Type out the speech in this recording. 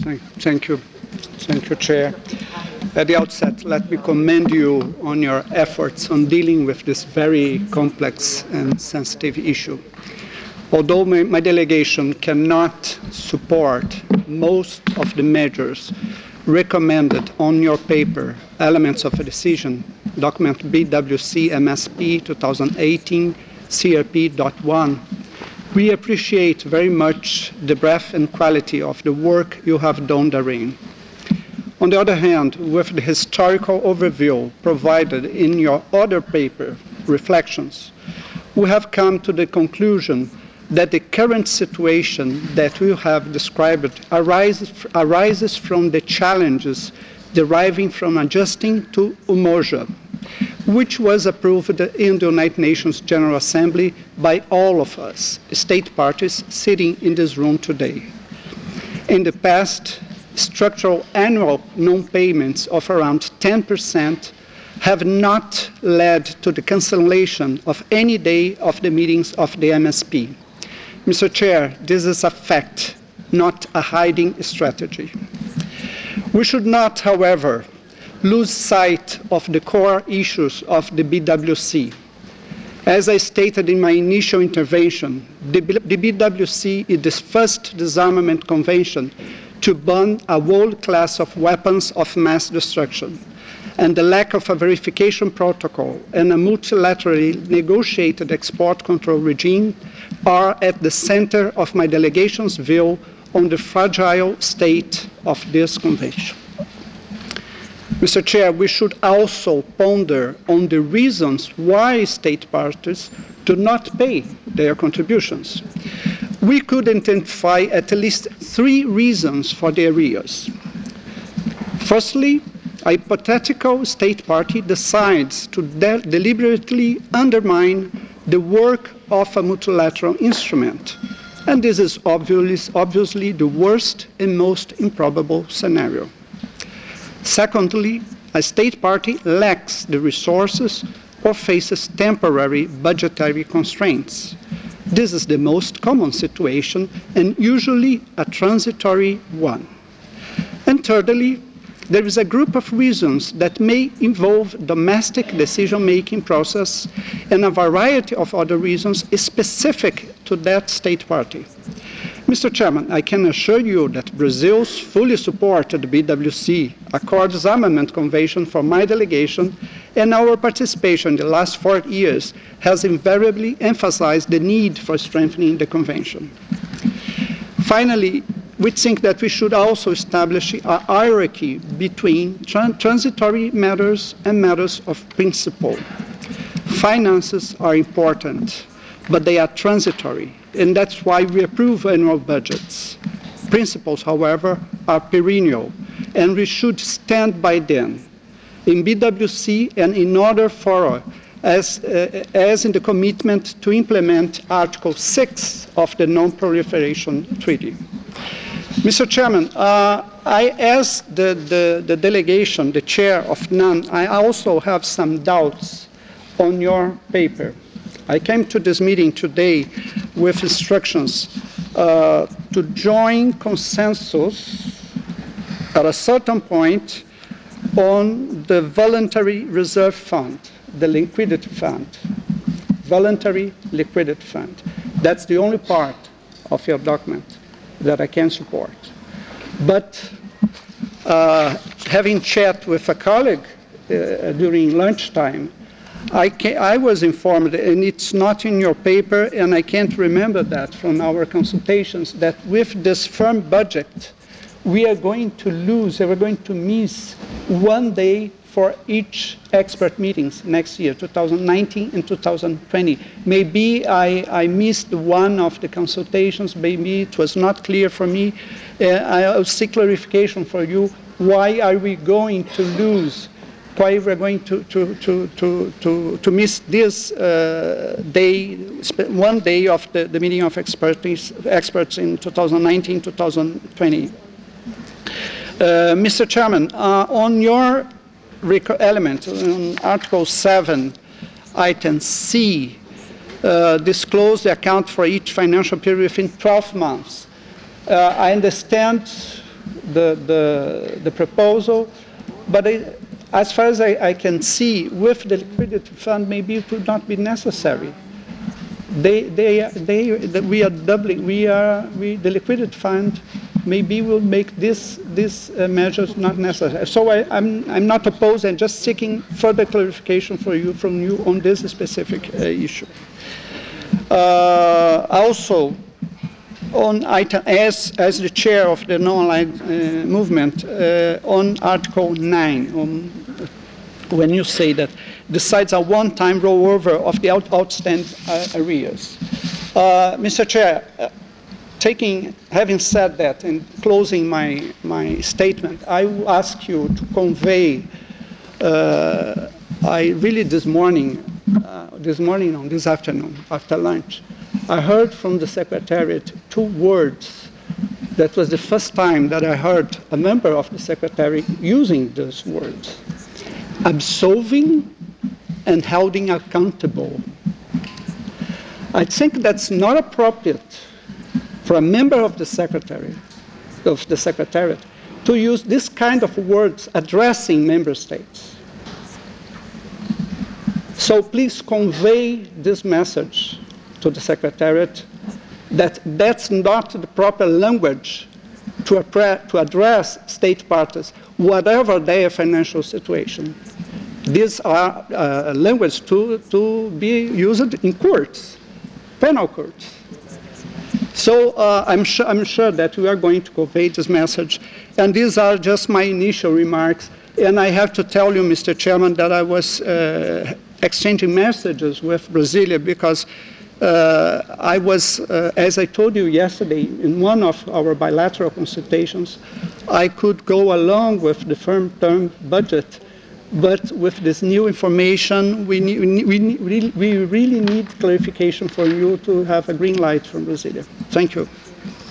Thank you. Thank you, Chair. At the outset, let me commend you on your efforts on dealing with this very complex and sensitive issue. Although my delegation cannot support most of the measures recommended on your paper, Elements of a Decision, document BWC MSP 2018 CRP.1, we appreciate very much the breadth and quality of the work you have done therein. On the other hand, with the historical overview provided in your other paper, Reflections, we have come to the conclusion that the current situation that we have described arises from the challenges deriving from adjusting to UMOJA, which was approved in the United Nations General Assembly by all of us, state parties sitting in this room today. In the past, structural annual non-payments of around 10% have not led to the cancellation of any day of the meetings of the MSP. Mr. Chair, this is a fact, not a hiding strategy. We should not, however, lose sight of the core issues of the BWC. As I stated in my initial intervention, the BWC is the first disarmament convention to ban a whole class of weapons of mass destruction, and the lack of a verification protocol and a multilaterally negotiated export control regime are at the center of my delegation's view on the fragile state of this convention. Mr. Chair, we should also ponder on the reasons why state parties do not pay their contributions. We could identify at least 3 reasons for the arrears. Firstly, a hypothetical state party decides to deliberately undermine the work of a multilateral instrument, and this is obviously the worst and most improbable scenario. Secondly, a state party lacks the resources or faces temporary budgetary constraints. This is the most common situation and usually a transitory one. And thirdly, there is a group of reasons that may involve domestic decision-making process and a variety of other reasons specific to that state party. Mr. Chairman, I can assure you that Brazil's fully supported BWC, a core disarmament convention for my delegation, and our participation in the last 4 years has invariably emphasized the need for strengthening the convention. Finally, we think that we should also establish a hierarchy between transitory matters and matters of principle. Finances are important, but they are transitory, and that's why we approve annual budgets. Principles, however, are perennial, and we should stand by them in BWC and in other fora, as in the commitment to implement Article 6 of the Non-Proliferation Treaty. Mr. Chairman, as the delegation, the chair of NAN, I also have some doubts on your paper. I came to this meeting today with instructions to join consensus at a certain point on the voluntary reserve fund, the liquidity fund, voluntary liquidity fund. That's the only part of your document that I can support. But having chat with a colleague during lunchtime, I was informed, and it's not in your paper, and I can't remember that from our consultations, that with this firm budget, we are going to lose, we're going to miss 1 day for each expert meetings next year, 2019 and 2020. Maybe I missed one of the consultations, maybe it was not clear for me. I'll seek clarification for you. Why are we going to lose? Why we're going to miss this day, 1 day of the meeting of experts in 2019, 2020? Mr. Chairman, on your element, on Article 7, Item C, disclose the account for each financial period within 12 months. I understand the proposal, but as far as I can see, with the liquidity fund, maybe it would not be necessary. We are doubling. The liquidity fund maybe will make these measures not necessary. So I'm not opposed and just seeking further clarification from you on this specific issue. Also, on item as the chair of the non-aligned movement, on Article 9, when you say that decides a one-time rollover of the outstanding arrears. Mr. Chair, having said that and closing my statement, I will ask you to convey, this afternoon, after lunch, I heard from the Secretariat 2 words. That was the first time that I heard a member of the Secretariat using those words: absolving and holding accountable. I think that's not appropriate for a member of the Secretariat to use this kind of words addressing member states. So please convey this message to the Secretariat that that's not the proper language to address state parties, whatever their financial situation. These are language to be used in courts, penal courts. So I'm sure that we are going to convey this message. And these are just my initial remarks. And I have to tell you, Mr. Chairman, that I was exchanging messages with Brasilia because I was, as I told you yesterday, in one of our bilateral consultations, I could go along with the firm-term budget. But with this new information, we really need clarification for you to have a green light from Brasilia. Thank you.